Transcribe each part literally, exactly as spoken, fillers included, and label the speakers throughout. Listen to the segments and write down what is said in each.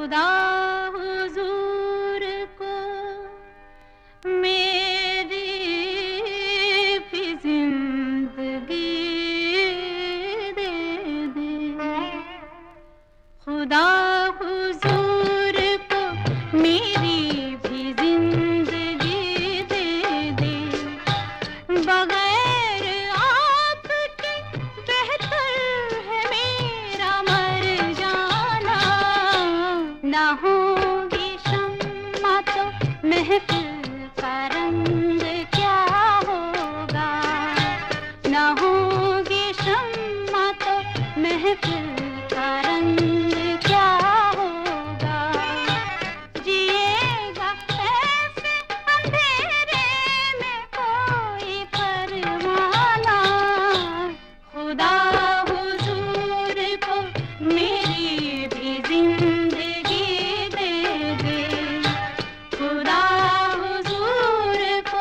Speaker 1: खुदा हुजूर को मेरी भी जिंदगी दे दे। खुदा हुजूर को मेरी भी जिंदगी दे दे। बगैर आपके बेहतर है मेरा मर जाना। ना होगी शम्मा तो महफिल का रंग क्या होगा। ना होगी शम्मा तो महफिल का रंग क्या होगा। जिएगा ऐसे अंधेरे में कोई परवाना। खुदा हुजूर को मेरी भी जिंदगी दे दे। खुदा हुजूर को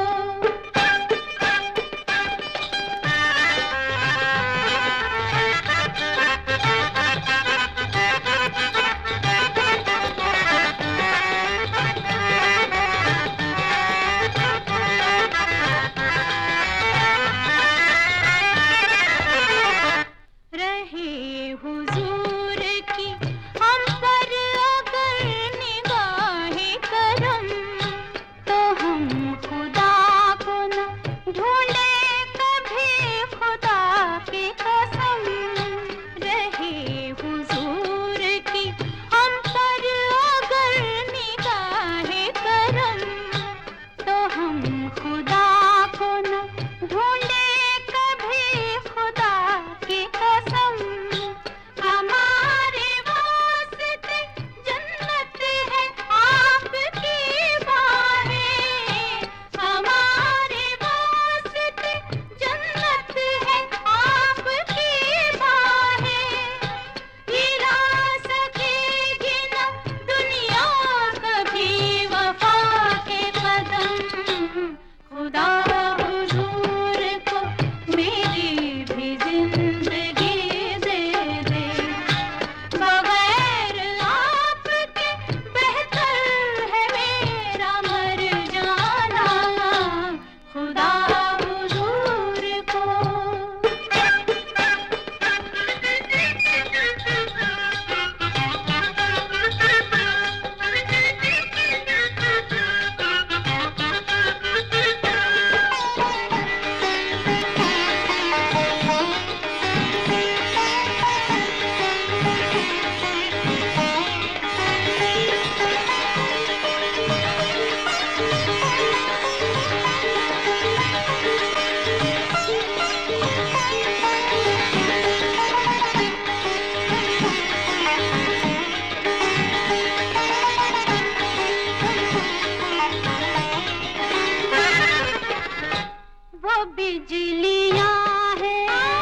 Speaker 1: रहे हुजूर की हम पर अगर निगाहे करम। तो हम खुदा को न ढूंढे कभी खुदा की कसम। रहे हुजूर की हम पर अगर निगाहे करम। तो हम खुदा को न ढूंढे कभी खुदा की कसम। हमारे वास्ते जन्नत है आपकी बाहें। हमारे वास्ते जन्नत है आपकी बाहें। हिला सकेगी न दुनिया कभी वफा के कदम। खुदा हुजूर को मेरी भी जिंदगी दे दे। बगैर आपके बेहतर है मेरा मर जाना। खुदा हुजूर को वो बिजलियां हैं।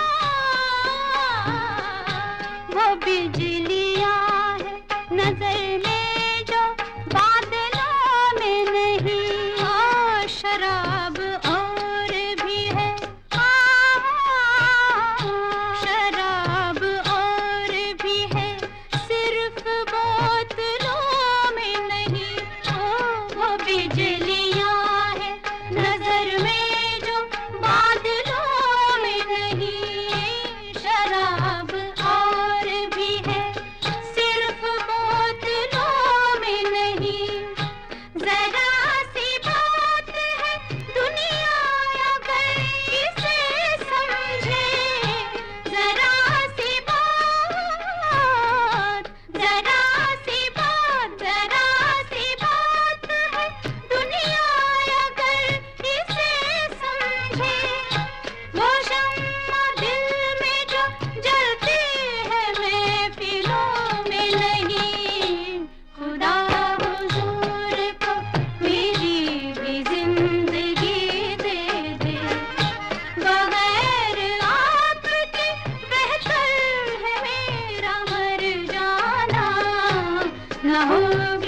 Speaker 1: वो बिजलियां हैं नजर में जो बादलों में नहीं। और शराब और भी है। शराब और भी है सिर्फ बोतलों में नहीं। वो बिजलियां हैं नजर में बादलों में नहीं। शराब और भी है सिर्फ बोतलों में नहीं। जरा सी बात है दुनिया अगर इसे समझे। जरा सी बात जरा सी बात जरा सी बात है दुनिया अगर इसे समझे। वो शम्मा दिल में जो जलती है महफिलों में नहीं। खुदा हुजूर को मेरी भी जिंदगी दे दे। बगैर आपके बेहतर है मेरा मर जाना। ना हो